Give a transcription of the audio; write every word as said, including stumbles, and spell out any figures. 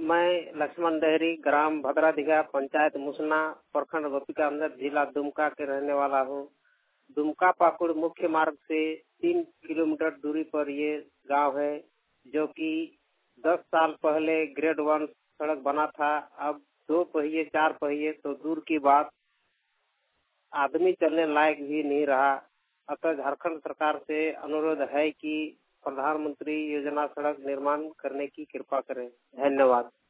मैं लक्ष्मण देहरी, ग्राम भद्राधिगा, पंचायत मुसना, प्रखंड गोपिका अंदर, जिला दुमका के रहने वाला हूँ। दुमका पाकुड़ मुख्य मार्ग से तीन किलोमीटर दूरी पर ये गांव है, जो कि दस साल पहले ग्रेड वन सड़क बना था। अब दो पहिए चार पहिए तो दूर की बात, आदमी चलने लायक भी नहीं रहा। अतः झारखंड सरकार से अनुरोध है कि प्रधानमंत्री योजना सड़क निर्माण करने की कृपा करें। धन्यवाद।